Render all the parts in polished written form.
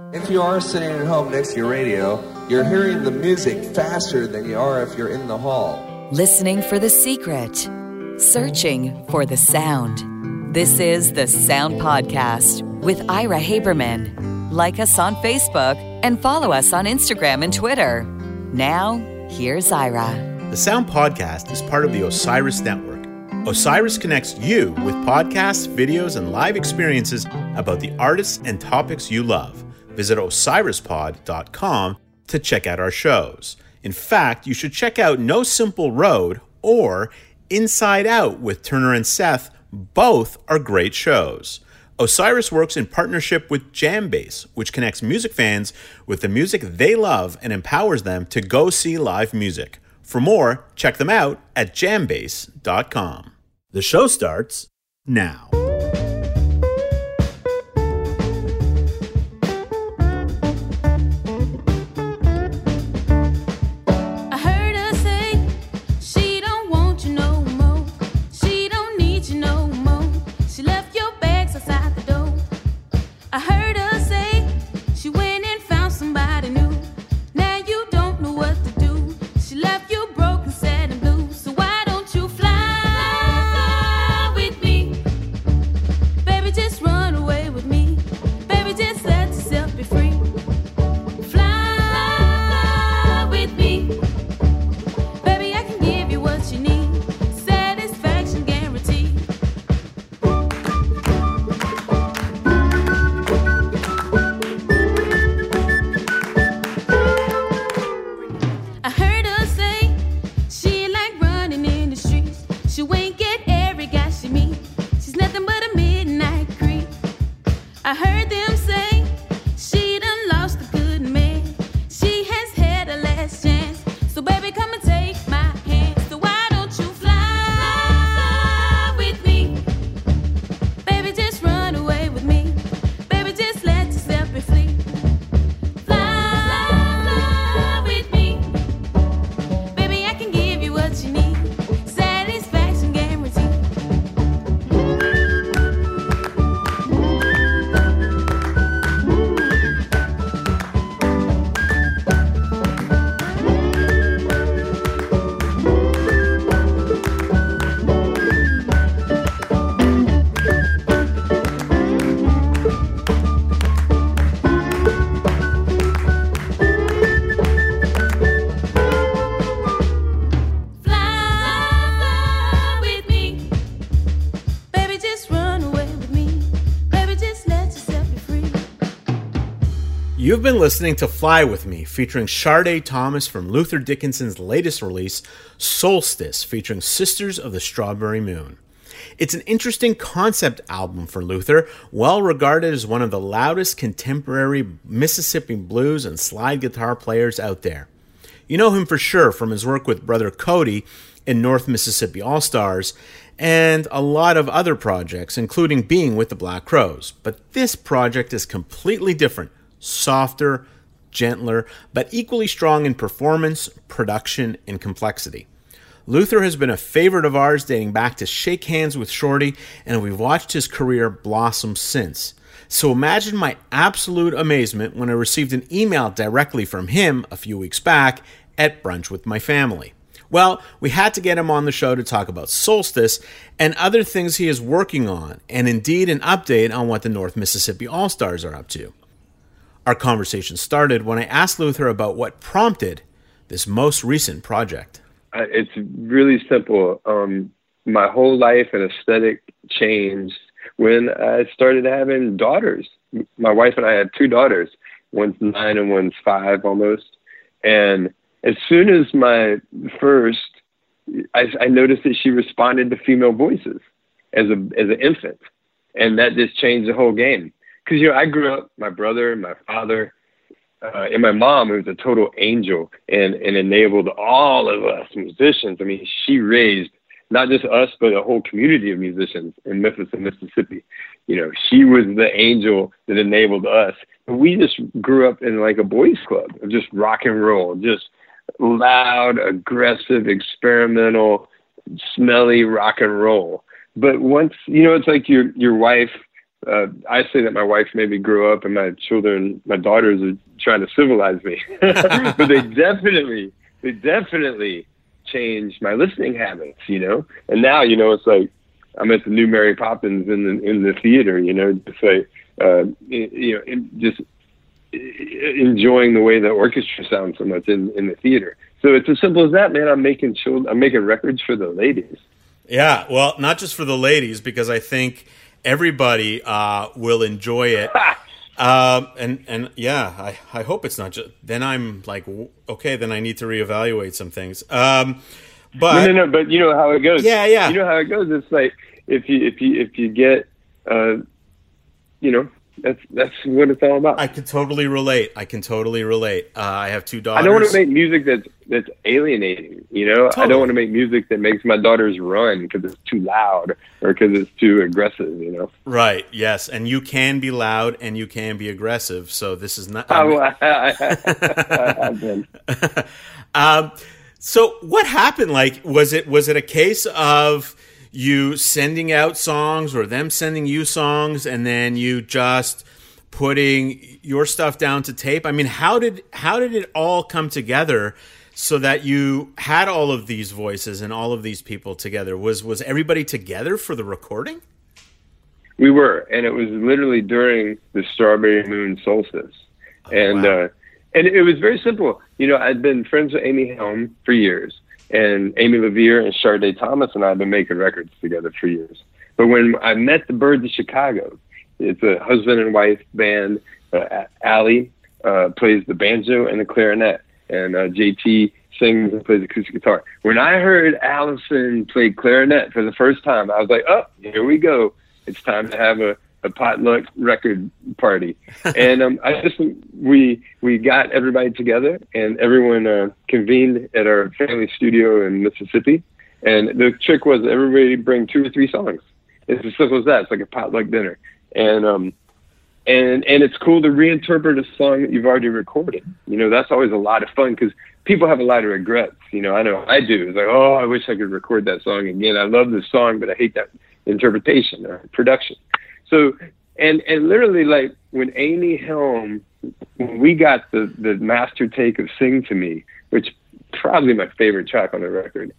If you are sitting at home next to your radio, you're hearing the music faster than you are if you're in the hall. Listening for the secret. Searching for the sound. This is the Sound Podcast with Ira Haberman. Like us on Facebook and follow us on Instagram and Twitter. Now, here's Ira. The Sound Podcast is part of the Osiris Network. Osiris connects you with podcasts, videos, and live experiences about the artists and topics you love. Visit osirispod.com to check out our shows. In fact, you should check out No Simple Road or Inside Out with Turner and Seth. Both are great shows. Osiris works in partnership with Jambase, which connects music fans with the music they love and empowers them to go see live music. For more, check them out at jambase.com. The show starts now. You've been listening to Fly With Me, featuring Sade Thomas from Luther Dickinson's latest release, Solstice, featuring Sisters of the Strawberry Moon. It's an interesting concept album for Luther, well regarded as one of the loudest contemporary Mississippi blues and slide guitar players out there. You know him for sure from his work with Brother Cody in North Mississippi All-Stars, and a lot of other projects, including being with the Black Crowes. But this project is completely different. Softer, gentler, but equally strong in performance, production, and complexity. Luther has been a favorite of ours dating back to Shake Hands with Shorty, and we've watched his career blossom since. So imagine my absolute amazement when I received an email directly from him a few weeks back at brunch with my family. Well, we had to get him on the show to talk about Solstice and other things he is working on, and indeed an update on what the North Mississippi All-Stars are up to. Our conversation started when I asked Luther about what prompted this most recent project. It's really simple. My whole life and aesthetic changed when I started having daughters. My wife and I had two daughters. One's 9 and one's 5 almost. And as soon as my first, I noticed that she responded to female voices as an infant. And that just changed the whole game. Because, I grew up, my brother, my father, and my mom, who was a total angel and enabled all of us musicians. I mean, she raised not just us, but a whole community of musicians in Memphis and Mississippi. She was the angel that enabled us. And we just grew up in like a boys club of just rock and roll, just loud, aggressive, experimental, smelly rock and roll. But once, it's like your wife I say that my wife made me grow up, and my daughters are trying to civilize me. But they definitely changed my listening habits, And now, it's like I'm at the new Mary Poppins in the theater, just like just enjoying the way the orchestra sounds so much in the theater. So it's as simple as that, man. I'm making records for the ladies. Yeah, well, not just for the ladies, because I think everybody will enjoy it. And yeah, I hope it's not just. Then I'm like, okay, then I need to reevaluate some things. But no, but you know how it goes. Yeah. You know how it goes. It's like if you get, that's what it's all about. I can totally relate. I have two daughters. I don't want to make music that's alienating. Totally. I don't want to make music that makes my daughters run because it's too loud or because it's too aggressive. Right. Yes, and you can be loud and you can be aggressive. So this is not. I've been. So what happened? Like, was it a case of you sending out songs or them sending you songs and then you just putting your stuff down to tape? I mean, how did it all come together so that you had all of these voices and all of these people together? Was everybody together for the recording? We were, and it was literally during the Strawberry Moon solstice. And wow. And it was very simple. I'd been friends with Amy Helm for years. And Amy LaVere and Sade Thomas and I have been making records together for years. But when I met the Birds of Chicago, it's a husband and wife band. Allie plays the banjo and the clarinet, and JT sings and plays acoustic guitar. When I heard Allison play clarinet for the first time, I was like, oh, here we go. It's time to have a potluck record party. And we got everybody together, and everyone convened at our family studio in Mississippi. And the trick was everybody bring 2 or 3 songs. It's as simple as that. It's like a potluck dinner. And it's cool to reinterpret a song that you've already recorded. That's always a lot of fun because people have a lot of regrets. I know I do. It's like, oh, I wish I could record that song again. I love this song, but I hate that interpretation or production. So, and literally, like, when Amy Helm, when we got the master take of Sing to Me, which probably my favorite track on the record,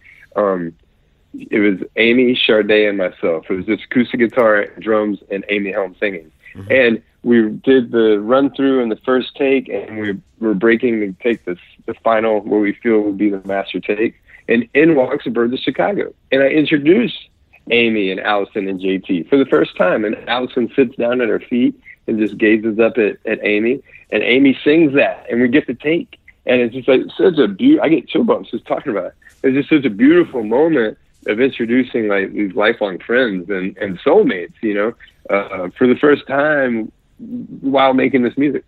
it was Amy, Sade, and myself. It was just acoustic guitar, drums, and Amy Helm singing. Mm-hmm. And we did the run through in the first take, and we were breaking to take the final, what we feel will be the master take. And in walks the Birds of Chicago. And I introduced Amy and Allison and JT for the first time. And Allison sits down at her feet and just gazes up at Amy. And Amy sings that, and we get the take. And it's just like such a I get chill bumps just talking about it. It's just such a beautiful moment of introducing like these lifelong friends and soulmates, for the first time while making this music.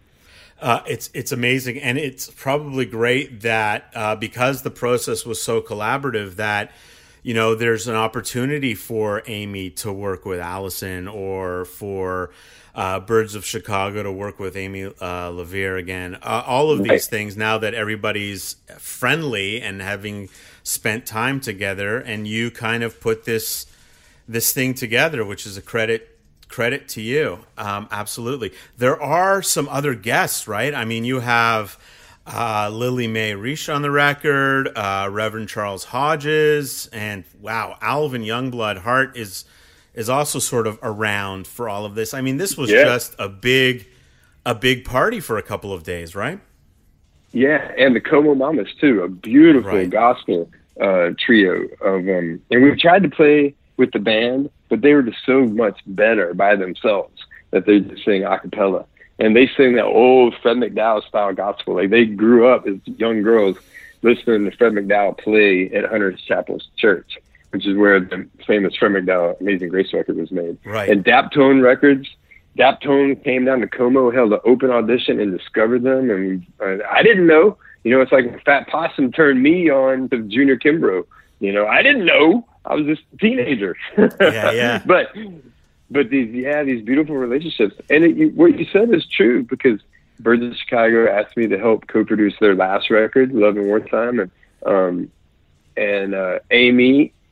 It's amazing, and it's probably great that because the process was so collaborative that there's an opportunity for Amy to work with Allison or for Birds of Chicago to work with Amy LaVere again. All of these things now that everybody's friendly and having spent time together, and you kind of put this thing together, which is a credit to you. Absolutely. There are some other guests, right? I mean, you have Lily Mae Riche on the record, Reverend Charles Hodges, and wow, Alvin Youngblood Hart is also sort of around for all of this. I mean, this was just a big party for a couple of days, right? Yeah, and the Como Mamas too, a beautiful gospel trio of and we tried to play with the band, but they were just so much better by themselves that they just sing a cappella. And they sing that old Fred McDowell style gospel. Like they grew up as young girls listening to Fred McDowell play at Hunter's Chapel Church, which is where the famous Fred McDowell Amazing Grace record was made. Right. And Daptone Records, Daptone came down to Como, held an open audition, and discovered them. And I didn't know. It's like when Fat Possum turned me on to Junior Kimbrough. I didn't know. I was just a teenager. Yeah. But these beautiful relationships. And what you said is true, because Birds of Chicago asked me to help co-produce their last record, Love in Wartime. And Amy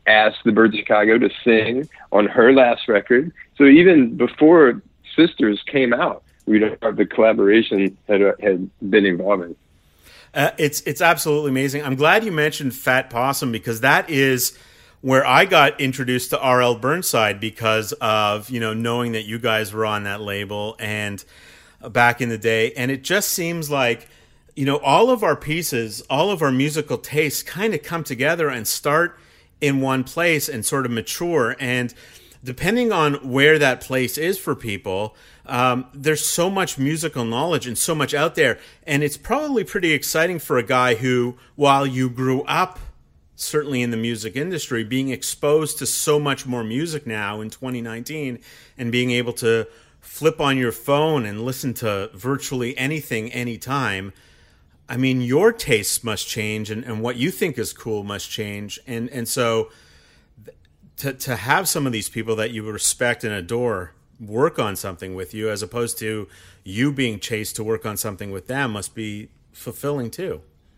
asked the Birds of Chicago to sing on her last record. So even before Sisters came out, the collaboration had been evolving. It's absolutely amazing. I'm glad you mentioned Fat Possum, because that is where I got introduced to R.L. Burnside, because of, knowing that you guys were on that label and back in the day. And it just seems like, all of our pieces, all of our musical tastes kind of come together and start in one place and sort of mature. And depending on where that place is for people, there's so much musical knowledge and so much out there. And it's probably pretty exciting for a guy who, while you grew up certainly in the music industry, being exposed to so much more music now in 2019 and being able to flip on your phone and listen to virtually anything, anytime. I mean, your tastes must change, and what you think is cool must change. And so to have some of these people that you respect and adore work on something with you, as opposed to you being chased to work on something with them, must be fulfilling too.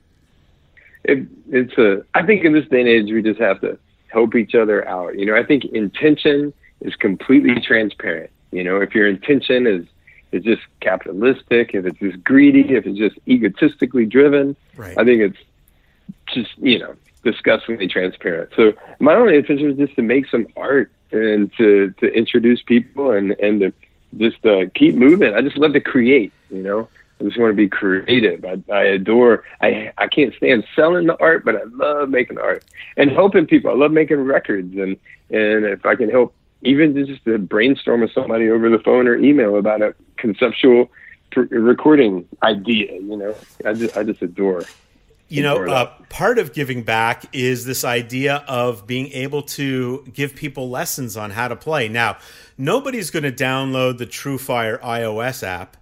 I think in this day and age, we just have to help each other out. I think intention is completely transparent. If your intention is just capitalistic, if it's just greedy, if it's just egotistically driven, right, I think it's just, disgustingly transparent. So my only intention is just to make some art and to introduce people and to just keep moving. I just love to create, I just want to be creative. I adore, I can't stand selling the art, but I love making art and helping people. I love making records. And if I can help even just to brainstorm with somebody over the phone or email about a conceptual recording idea, I just adore. Part of giving back is this idea of being able to give people lessons on how to play. Now, nobody's going to download the TrueFire iOS app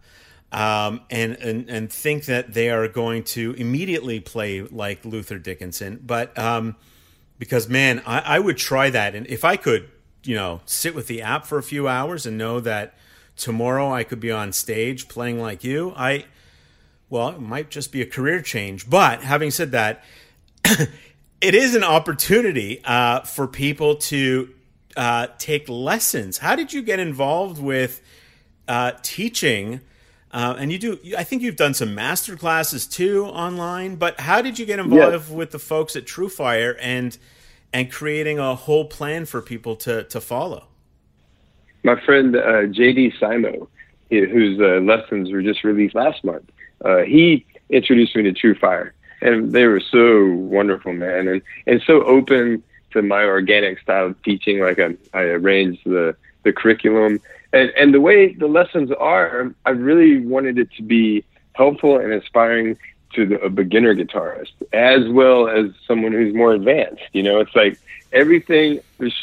and think that they are going to immediately play like Luther Dickinson. But because, man, I would try that. And if I could, sit with the app for a few hours and know that tomorrow I could be on stage playing like you, it might just be a career change. But having said that, it is an opportunity for people to take lessons. How did you get involved with teaching? And I think you've done some master classes too online, but how did you get involved with the folks at TrueFire and creating a whole plan for people to follow? My friend J.D. Simo, whose lessons were just released last month, he introduced me to TrueFire, and they were so wonderful, man, and so open to my organic style of teaching. Like I arranged the curriculum. And the way the lessons are, I really wanted it to be helpful and inspiring to a beginner guitarist, as well as someone who's more advanced. It's like everything, there's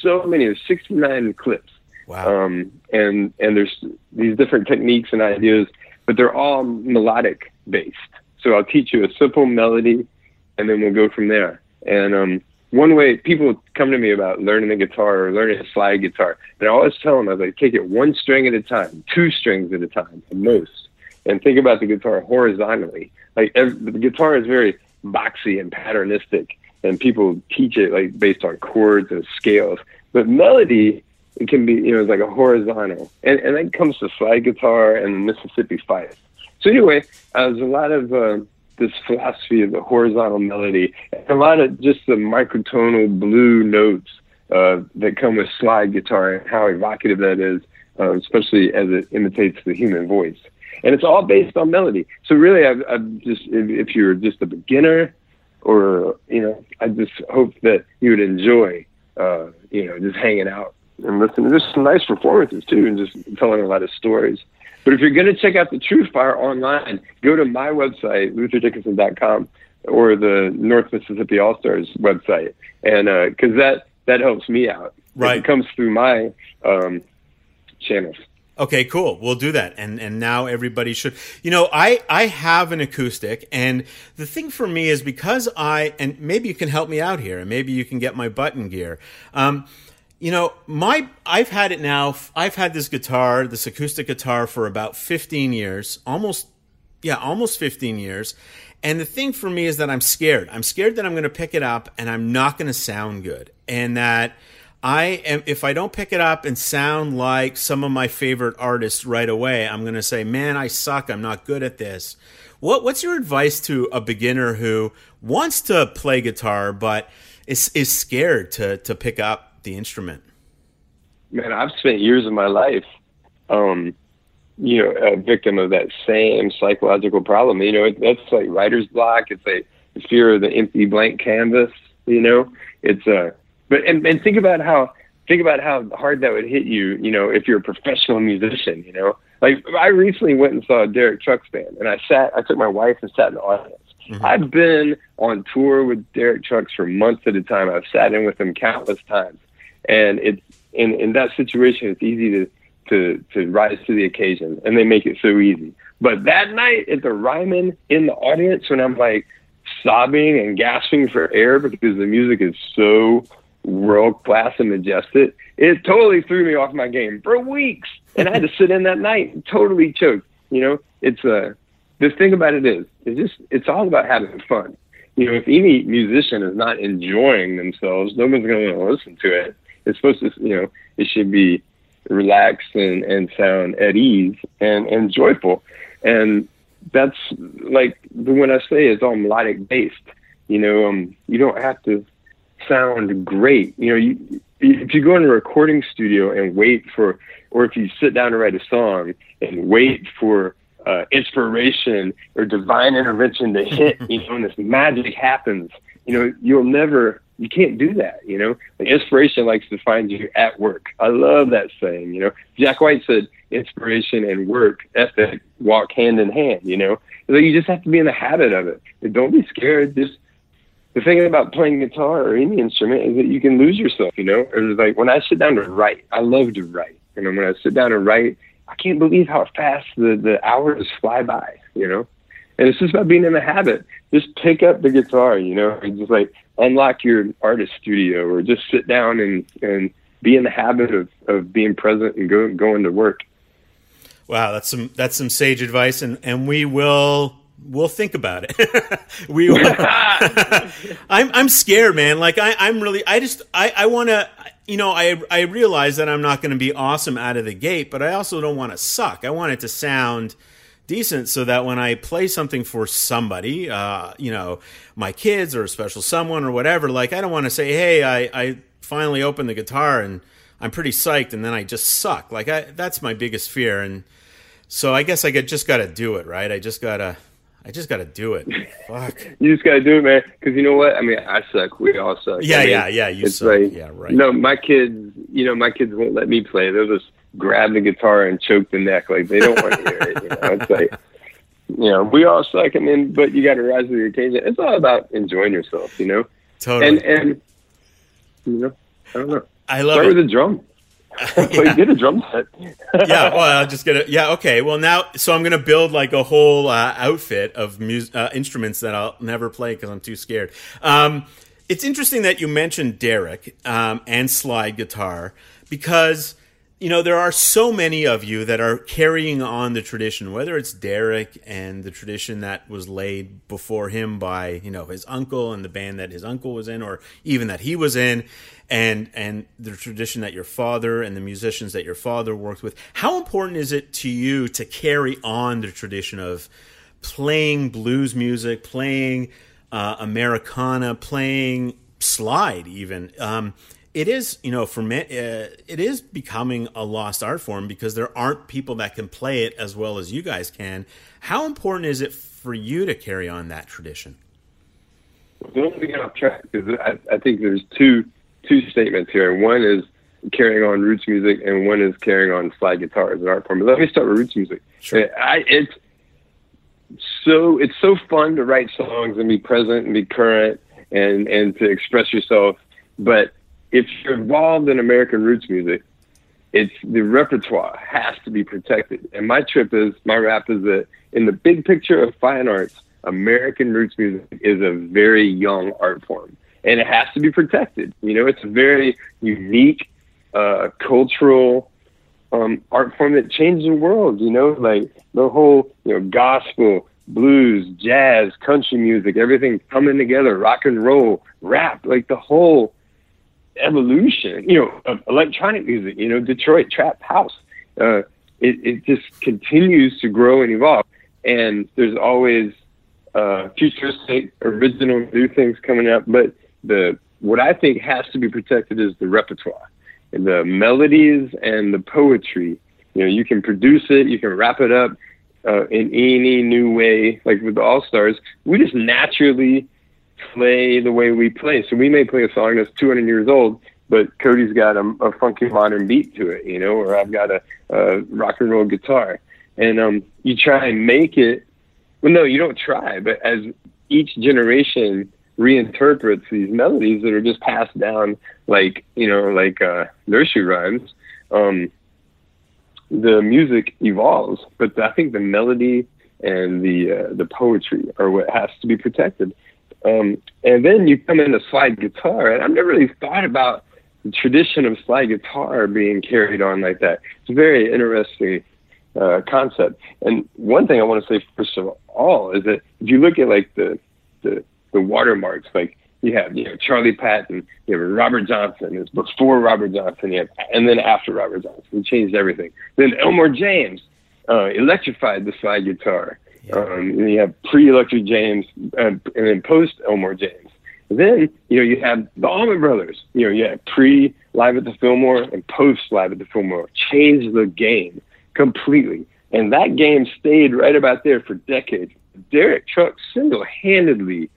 69 clips. Wow. And there's these different techniques and ideas, but they're all melodic based. So I'll teach you a simple melody, and then we'll go from there. And one way people come to me about learning the guitar or learning a slide guitar, and I always tell them, I was like, take it one string at a time, 2 strings at a time at most, and think about the guitar horizontally. Like the guitar is very boxy and patternistic, and people teach it like based on chords and scales. But melody, it can be, it's like a horizontal, and that comes to slide guitar and Mississippi fife. So anyway, there's a lot of this philosophy of the horizontal melody, and a lot of just the microtonal blue notes that come with slide guitar and how evocative that is, especially as it imitates the human voice. And it's all based on melody. So really, I've just, if you're just a beginner, or, I just hope that you would enjoy, just hanging out and listening. There's some nice performances too, and just telling a lot of stories. But if you're going to check out the TrueFire online, go to my website, lutherdickinson.com, or the North Mississippi All-Stars website, and because that helps me out. Right. It comes through my channels. Okay, cool. We'll do that. And now everybody should. I have an acoustic, and the thing for me is because and maybe you can help me out here, and maybe you can get my button gear. I've had it now. I've had this acoustic guitar for about 15 years, almost 15 years. And the thing for me is that I'm scared. I'm scared that I'm going to pick it up and I'm not going to sound good. and that if I don't pick it up and sound like some of my favorite artists right away, I'm going to say, man, I suck. I'm not good at this. What's your advice to a beginner who wants to play guitar but is scared to pick up the instrument? Man, I've spent years of my life, a victim of that same psychological problem. That's like writer's block. It's like the fear of the empty blank canvas. It's but think about how hard that would hit you. If you're a professional musician. Like I recently went and saw Derek Trucks band, and I took my wife and sat in the audience. Mm-hmm. I've been on tour with Derek Trucks for months at a time. I've sat in with him countless times, and it's in that situation, it's easy to rise to the occasion, and they make it so easy. But that night at the Ryman in the audience, when I'm like sobbing and gasping for air because the music is so world class and majestic, it totally threw me off my game for weeks, and I had to sit in that night and totally choked. It's the thing about it is it's all about having fun. If any musician is not enjoying themselves, no one's going to want to listen to it. It's supposed to, it should be relaxed and sound at ease and joyful. And that's like when I say it's all melodic based, you don't have to sound great. If you go in a recording studio and or if you sit down to write a song and wait for inspiration or divine intervention to hit, and this magic happens, you can't do that. Like inspiration likes to find you at work. I love that saying. Jack White said inspiration and work ethic walk hand in hand. Like you just have to be in the habit of it. And don't be scared. Just the thing about playing guitar or any instrument is that you can lose yourself. Or like when I sit down to write, I love to write. When I sit down and write, I can't believe how fast the hours fly by. And it's just about being in the habit. Just pick up the guitar, and just like unlock your artist studio, or just sit down and be in the habit of being present and going to work. Wow, that's some sage advice, and we'll think about it. We will. I'm scared, man. Like I want to. I realize that I'm not going to be awesome out of the gate, but I also don't want to suck. I want it to sound decent so that when I play something for somebody, my kids or a special someone or whatever, like I don't want to say, hey, I finally opened the guitar and I'm pretty psyched and then I just suck. Like that's my biggest fear. And so I guess I just got to do it, right? I just got to do it. Fuck. You just got to do it, man. Because you know what? I mean, I suck. We all suck. Yeah. You suck. Like, yeah, right. My kids won't let me play. They'll just grab the guitar and choke the neck. Like they don't want to hear it. It's like, we all suck. But you got to rise to the occasion. It's all about enjoying yourself, Totally. And I don't know. I love Start it. with a drum. Get a drum set. Yeah, well, I'll just get it. Yeah, okay. Well, so I'm going to build like a whole outfit of instruments that I'll never play because I'm too scared. It's interesting that you mentioned Derek and slide guitar because, there are so many of you that are carrying on the tradition, whether it's Derek and the tradition that was laid before him by, his uncle and the band that his uncle was in, or even that he was in. And the tradition that your father and the musicians that your father worked with. How important is it to you to carry on the tradition of playing blues music, playing Americana, playing slide even? It is, for me, it is becoming a lost art form because there aren't people that can play it as well as you guys can. How important is it for you to carry on that tradition? Don't get off track because I think there's two statements here. One is carrying on roots music, and one is carrying on slide guitar as an art form. But let me start with roots music. Sure. It's so fun to write songs and be present and be current and to express yourself. But if you're involved in American roots music, it's the repertoire has to be protected. And my rap is that in the big picture of fine arts, American roots music is a very young art form. And it has to be protected. It's a very unique, cultural art form that changed the world. Like the whole, gospel, blues, jazz, country music, everything coming together, rock and roll, rap, like the whole. evolution, of electronic music, Detroit trap house. It just continues to grow and evolve. And there's always futuristic, original, new things coming up. But what I think has to be protected is the repertoire, and the melodies and the poetry. You can produce it, you can wrap it up in any new way. Like with the All-Stars, we just naturally play the way we play. So we may play a song that's 200 years old, but Cody's got a funky modern beat to it, or I've got a rock and roll guitar. And you try and make it. Well, no, you don't try, but as each generation reinterprets these melodies that are just passed down like nursery rhymes, the music evolves. But I think the melody and the poetry are what has to be protected. And then you come into slide guitar, and I've never really thought about the tradition of slide guitar being carried on like that. It's a very interesting concept. And one thing I want to say first of all is that if you look at like the watermarks, like you have Charlie Patton, you have Robert Johnson. It's before Robert Johnson, and then after Robert Johnson. He changed everything. Then Elmore James electrified the slide guitar. And you have pre-Electric James and then post-Elmore James. And then, you have the Allman Brothers. You have pre-Live at the Fillmore and post-Live at the Fillmore. Changed the game completely. And that game stayed right about there for decades. Derek Trucks single-handedly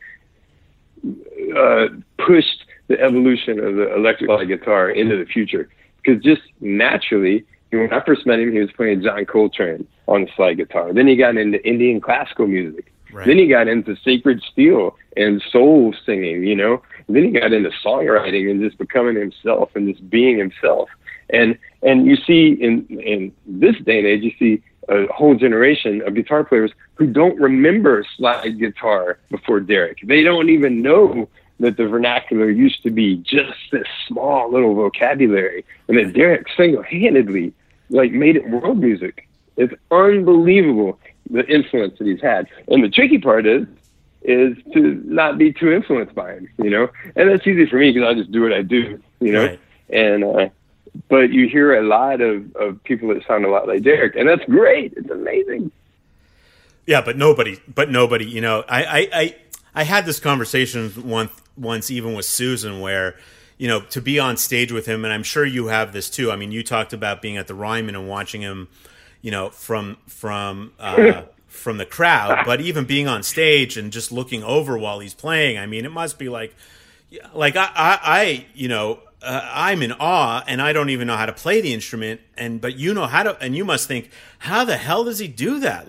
pushed the evolution of the electric slide guitar into the future. Because just naturally, when I first met him, he was playing John Coltrane on the slide guitar. Then he got into Indian classical music. Right. Then he got into Sacred Steel and soul singing, Then he got into songwriting and just becoming himself and just being himself. And you see in this day and age, you see a whole generation of guitar players who don't remember slide guitar before Derek. They don't even know that the vernacular used to be just this small little vocabulary, and that Derek single-handedly made it world music. It's unbelievable the influence that he's had. And the tricky part is to not be too influenced by him, And that's easy for me because I just do what I do, Right. And but you hear a lot of people that sound a lot like Derek, and that's great. It's amazing. Yeah, but nobody. I had this conversation once even with Susan where, to be on stage with him, and I'm sure you have this too. I mean, you talked about being at the Ryman and watching him, from the crowd, but even being on stage and just looking over while he's playing. I mean, it must be I'm in awe, and I don't even know how to play the instrument. But you know how to, and you must think, how the hell does he do that?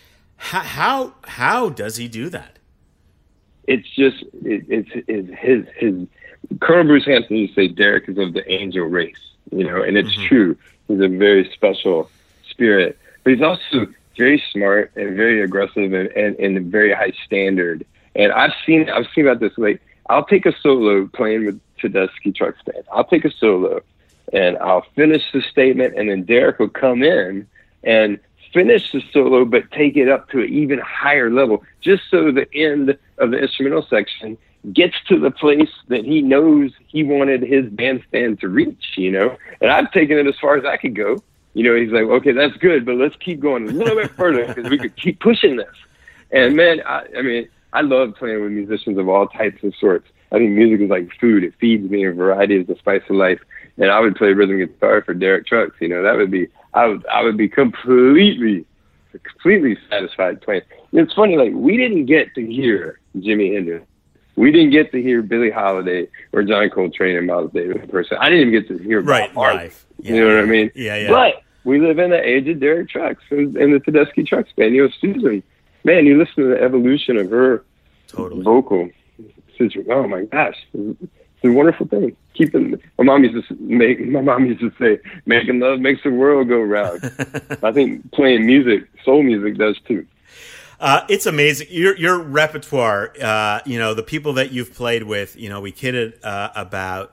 How does he do that? It's just it's his Colonel Bruce Hanson used to say Derek is of the angel race, and it's true. He's a very special spirit, but he's also very smart and very aggressive and a very high standard. And I've seen about this. I'll take a solo playing with Tedeschi Trucks Band. I'll take a solo and I'll finish the statement, and then Derek will come in and finish the solo, but take it up to an even higher level, just so the end of the instrumental section gets to the place that he knows he wanted his bandstand to reach, And I've taken it as far as I could go. He's like, okay, that's good, but let's keep going a little bit further because we could keep pushing this. And man, I love playing with musicians of all types and sorts. I think music is like food. It feeds me. A variety is the spice of life. And I would play rhythm guitar for Derek Trucks. That would be, I would be completely satisfied playing. It's funny, we didn't get to hear Jimi Hendrix. We didn't get to hear Billie Holiday or John Coltrane and Miles Davis in person. I didn't even get to hear Bob Marley. Yeah, you know what I mean? Yeah. But we live in the age of Derek Trucks and the Tedeschi Trucks Band. Susan, man, you listen to the evolution of her vocal. Oh my gosh, it's a wonderful thing. My mom used to say, making love makes the world go round. I think playing music, soul music, does too. It's amazing. Your repertoire, the people that you've played with, we kidded about,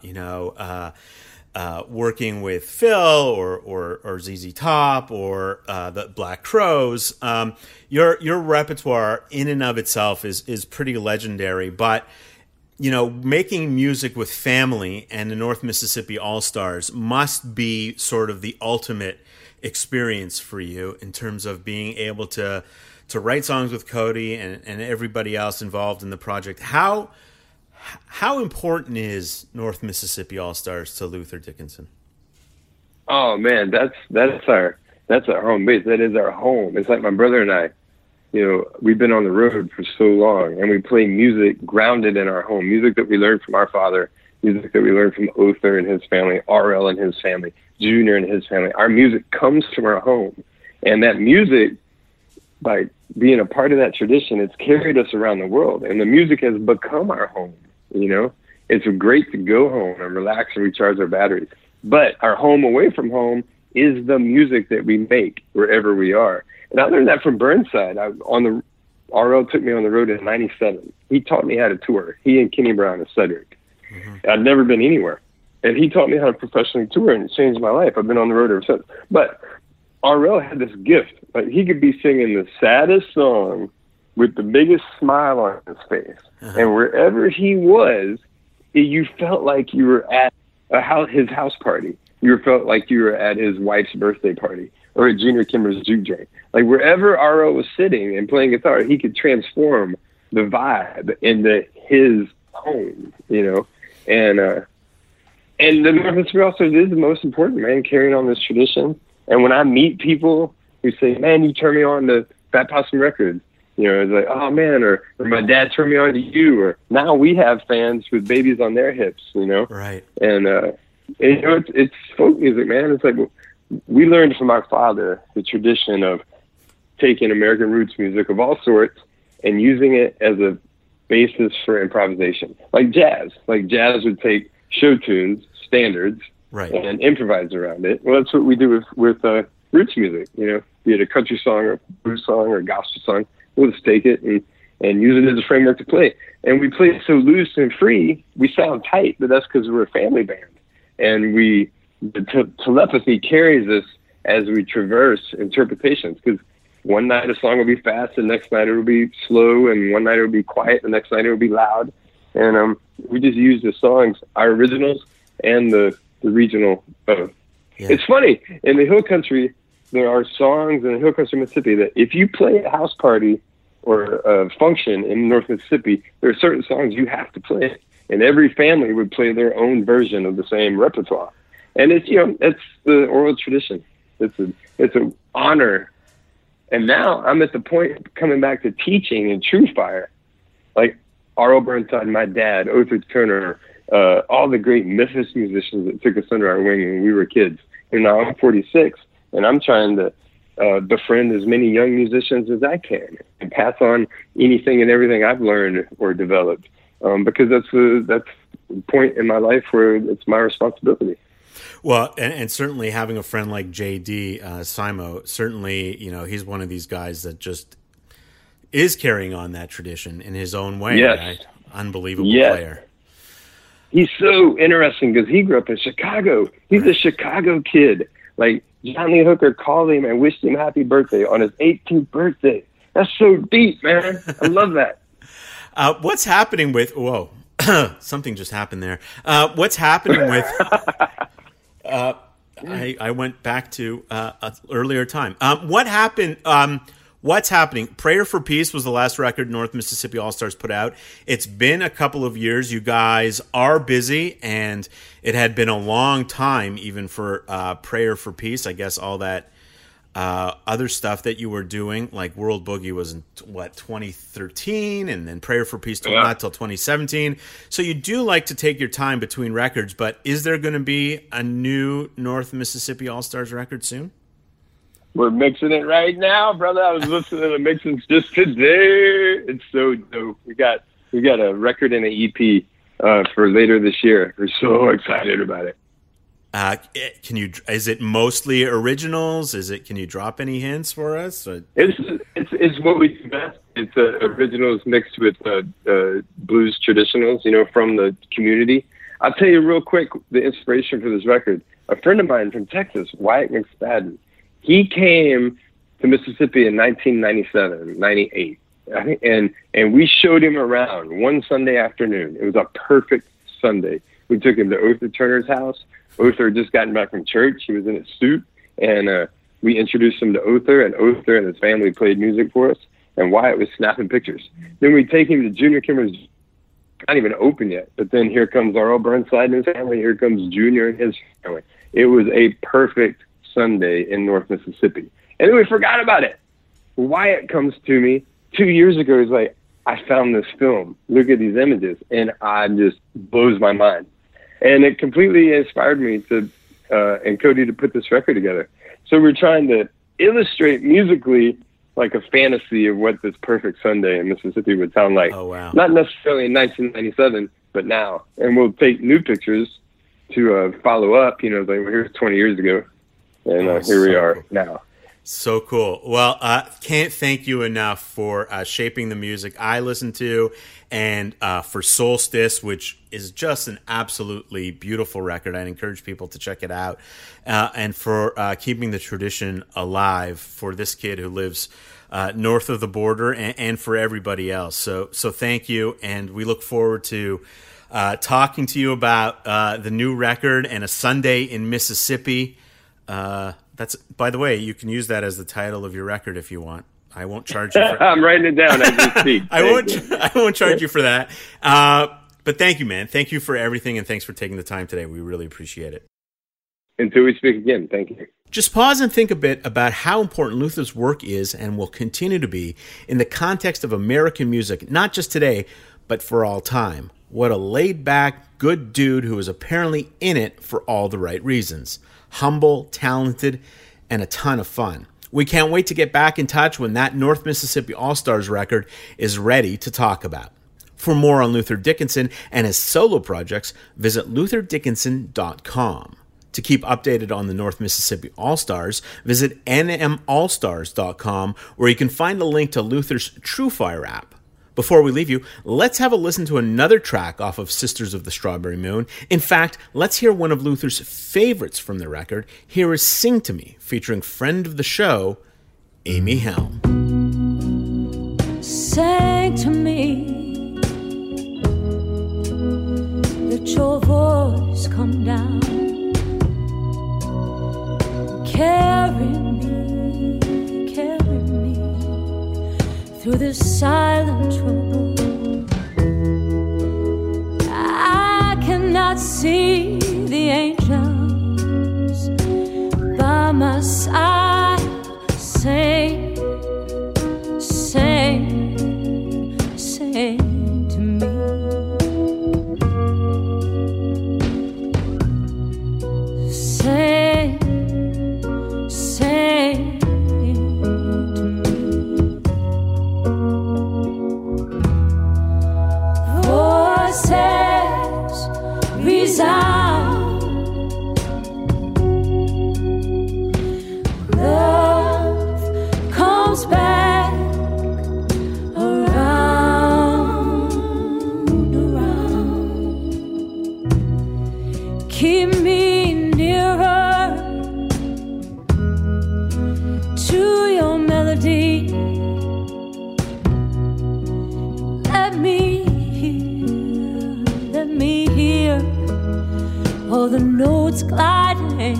working with Phil or ZZ Top or the Black Crowes. Your repertoire in and of itself is pretty legendary, but making music with family and the North Mississippi All-Stars must be sort of the ultimate experience for you in terms of being able to write songs with Cody and everybody else involved in the project. How important is North Mississippi All-Stars to Luther Dickinson? Oh man, that's our home base. That is our home. It's like my brother and I, we've been on the road for so long, and we play music grounded in our home, music that we learned from our father, music that we learned from Other and his family, RL and his family, Junior and his family. Our music comes from our home, and that music, by being a part of that tradition, it's carried us around the world, and the music has become our home. It's great to go home and relax and recharge our batteries. But our home away from home is the music that we make wherever we are. And I learned that from Burnside. RL took me on the road in '97. He taught me how to tour. He and Kenny Brown and Cedric. Mm-hmm. I'd never been anywhere. And he taught me how to professionally tour, and it changed my life. I've been on the road ever since. But RL had this gift. Like, he could be singing the saddest song with the biggest smile on his face. Uh-huh. And wherever he was, you felt like you were at his house party. You felt like you were at his wife's birthday party or at Junior Kimmer's juke joint. Like, wherever RL was sitting and playing guitar, he could transform the vibe into his home, And the North Mississippi All-Stars is the most important, man, carrying on this tradition. And when I meet people who say, man, you turn me on to Fat Possum Records, it's like, oh man, or my dad turned me on to you, or now we have fans with babies on their hips, Right. And it's folk music, man. It's like, we learned from our father the tradition of taking American roots music of all sorts and using it as a basis for improvisation. Like jazz would take show tunes, standards, right, and improvise around it. Well, that's what we do with roots music, be it a country song or a blues song or a gospel song. We'll just take it and use it as a framework to play. And we play it so loose and free, we sound tight, but that's because we're a family band. And the telepathy carries us as we traverse interpretations, because one night a song will be fast, the next night it will be slow, and one night it will be quiet, the next night it will be loud. And we just use the songs, our originals and the regional. Yeah. It's funny, in the Hill Country, there are songs in the Hill Country, Mississippi, that if you play a house party or a function in North Mississippi, there are certain songs you have to play, and every family would play their own version of the same repertoire. And it's it's the oral tradition. It's an honor. And now I'm at the point coming back to teaching in True Fire, like R.L. Burnside, my dad, Other Turner, all the great Memphis musicians that took us under our wing when we were kids. And now I'm 46, and I'm trying to befriend as many young musicians as I can and pass on anything and everything I've learned or developed, because that's the point in my life where it's my responsibility. Well, and certainly having a friend like J.D. Simo, certainly, he's one of these guys that just is carrying on that tradition in his own way. Yes. Right? Unbelievable player. He's so interesting because he grew up in Chicago. He's a Chicago kid. Like, John Lee Hooker called him and wished him happy birthday on his 18th birthday. That's so deep, man. I love that. What's happening with... Whoa. Something just happened there. What's happening with... I went back to an earlier time. What happened... What's happening? Prayer for Peace was the last record North Mississippi All-Stars put out. It's been a couple of years. You guys are busy, and it had been a long time even for Prayer for Peace. I guess all that other stuff that you were doing, like World Boogie, was in, 2013, and then Prayer for Peace not till 2017. So you do like to take your time between records, but is there going to be a new North Mississippi All-Stars record soon? We're mixing it right now, brother. I was listening to the mixings just today. It's so dope. We got a record and an EP for later this year. We're so excited about it. Is it mostly originals? Can you drop any hints for us? It's what we do best. It's originals mixed with blues traditionals, from the community. I'll tell you real quick the inspiration for this record. A friend of mine from Texas, Wyatt McSpadden, he came to Mississippi in 1997, 98, And we showed him around one Sunday afternoon. It was a perfect Sunday. We took him to Other Turner's house. Other had just gotten back from church. He was in a suit, and we introduced him to Other, and Other and his family played music for us, and Wyatt was snapping pictures. Then we take him to Junior Kimmer's, not even open yet, but then here comes Arl Burnside and his family. Here comes Junior and his family. It was a perfect Sunday in North Mississippi. And then we forgot about it. Wyatt comes to me 2 years ago. He's like, I found this film. Look at these images. And I just blows my mind. And it completely inspired me to, and Cody to put this record together. So we're trying to illustrate musically like a fantasy of what this perfect Sunday in Mississippi would sound like. Oh, wow. Not necessarily in 1997, but now. And we'll take new pictures to follow up. You know, like, well, here's 20 years ago. And here we are now. So cool. Well, can't thank you enough for shaping the music I listen to, and for Solstice, which is just an absolutely beautiful record. I'd encourage people to check it out, and for keeping the tradition alive for this kid who lives north of the border, and for everybody else. So thank you, and we look forward to talking to you about the new record and a Sunday in Mississippi. That's, by the way, you can use that as the title of your record if you want. I won't charge you for I'm writing it down as we speak. I won't charge you for that. But thank you, man. Thank you for everything, and thanks for taking the time today. We really appreciate it. Until we speak again, thank you. Just pause and think a bit about how important Luther's work is and will continue to be in the context of American music, not just today, but for all time. What a laid-back, good dude who is apparently in it for all the right reasons. Humble, talented, and a ton of fun. We can't wait to get back in touch when that North Mississippi All-Stars record is ready to talk about. For more on Luther Dickinson and his solo projects, visit lutherdickinson.com. To keep updated on the North Mississippi All-Stars, visit nmallstars.com, where you can find a link to Luther's TrueFire app. Before we leave you, let's have a listen to another track off of Sisters of the Strawberry Moon. In fact, let's hear one of Luther's favorites from the record. Here is Sing to Me, featuring friend of the show, Amy Helm. Sing to me, let your voice come down, carry me through this silent trouble. I cannot see the angels by my side. Sing, sing, sing to me. Sing, sing to me. Voices resound, love comes back around, keep me nearer to your melody. Let me hear all the notes gliding.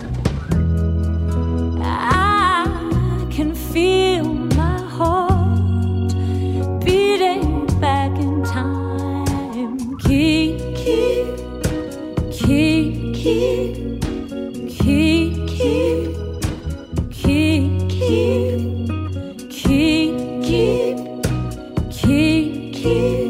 I can feel my heart beating back in time. Keep, keep, keep, keep, keep, keep, keep, keep, keep, keep, keep, keep.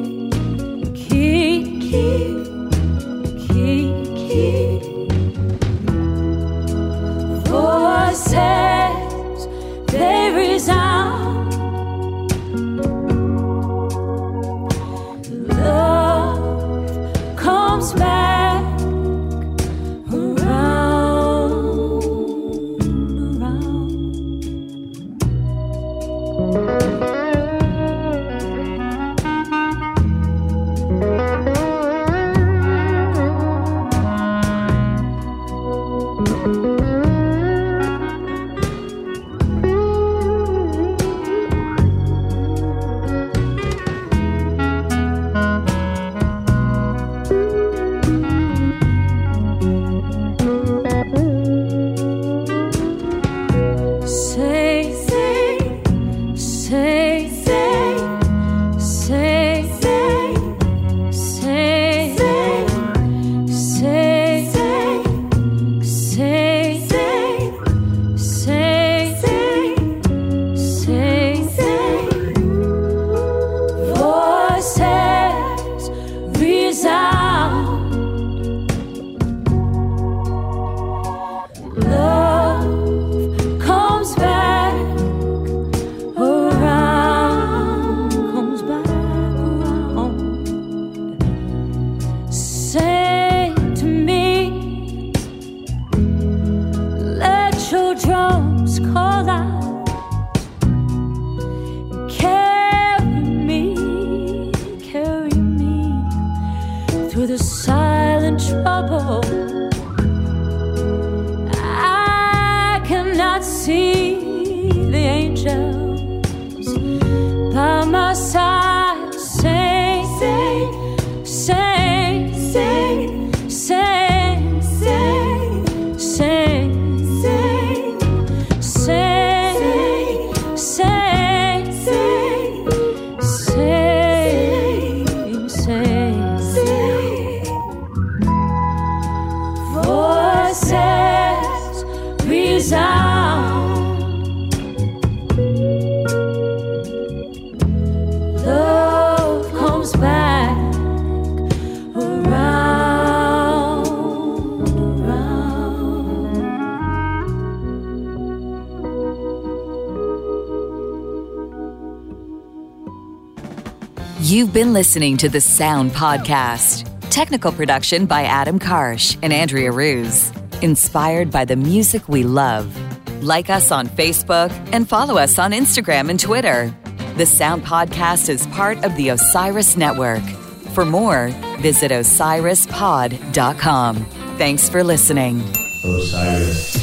You've been listening to the Sound Podcast. Technical production by Adam Karsh and Andrea Ruse. Inspired by the music we love. Like us on Facebook and follow us on Instagram and Twitter. The Sound Podcast is part of the Osiris Network. For more, visit osirispod.com. Thanks for listening. Osiris.